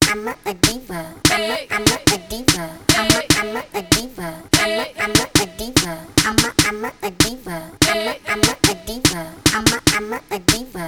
a diva. I'm a diva. I'm a diva. I'm a diva. I'm a diva. I'm a diva. I'm a diva.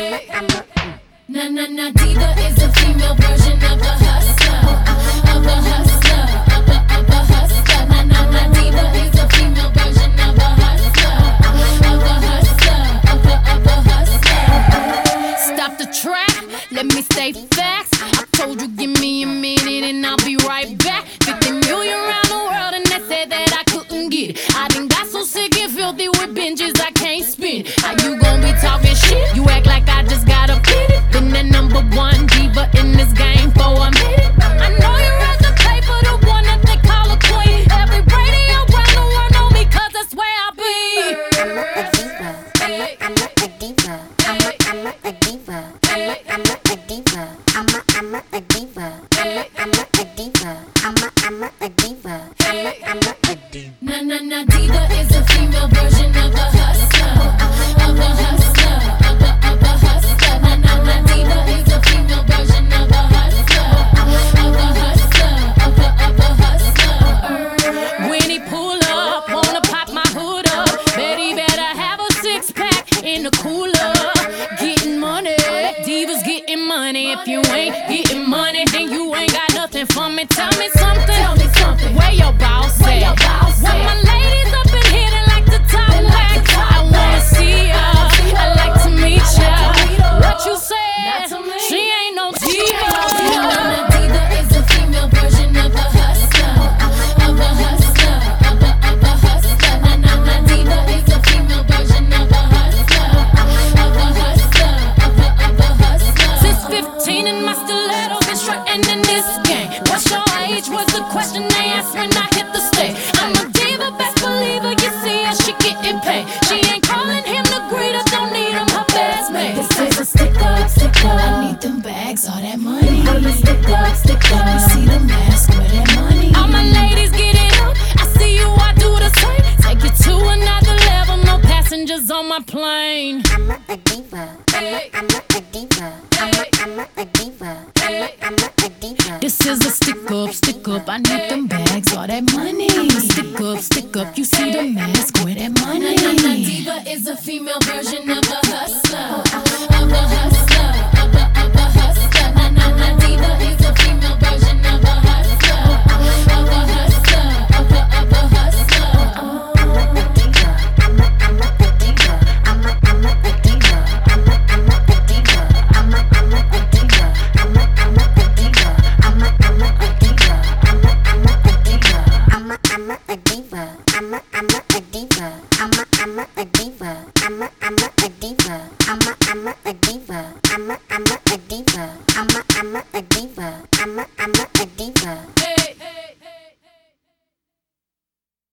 Na diva is a female version of a hustler, of a hustler, of a hustler. Na diva is a female version of a hustler, of a hustler, of a hustler. Stop the track, let me state facts. I told you give me a minute and I'll be right back. 50 million around the world and they said that I couldn't get it. I done got so sick and filthy with binges I can't spin. How you gon' be talking shit? You act like I just got a pity. Been the number one diva in this game for a minute. I know you read the paper, the one that they call a queen. Every radio around the world know me 'cause that's where I be. I'm a diva. I'm a diva. I'm a diva. I'm a diva. I'm a diva. I'm a diva. I'm a diva. I'm a diva. Na diva is a female version of a hustler, of a hustler, of a hustler. Na diva is a female version of a hustler, of a hustler, of a hustler. When he pull up, wanna pop my hood up. Bet he better have a 6-pack in the cooler. Getting money, divas getting money. If you ain't getting money, then you ain't got nothing for me. Tell me something. Tell me something. Where your boss at? Where my ladies up in here that like to talk back. I wanna see ya. I like to meet ya. What you said? She ain't no diva. Na diva is a female version of a hustler, of a hustler, of a hustler. Na diva is a female version of a hustler, of a hustler, of a hustler. Since 15 in my stiletto, been strutting in this game. What's your age? Was the question they asked when I hit the stage. I'm a diva, best believer. You see her, she getting paid. She ain't calling him the greeter, don't need him her best mate. This is a stick up, stick up. I need them bags, all that money. Stick up, stick up. You see the mask, where that money. All my ladies get it up. I see you, I do the same. Take it to another level, no passengers on my plane. I'm a diva. I'm a diva. I'm a diva. I'm a diva. This is a stick up, stick up. I need them bags, all that money. Stick up. You see the mask, where that money. Na diva is a female version of a hustler, of a hustler, of a hustler. Na diva is a female version of a hustler, of a hustler, of a hustler. I'm a diva. I'm a diva. I'm a diva. I'm a diva. I'm a diva. I'm a diva. I'm a diva. I'm a diva. I'm a diva. I'm a diva. I'm a diva. I'm a diva. I'm a diva. I'm a diva. I'm a diva.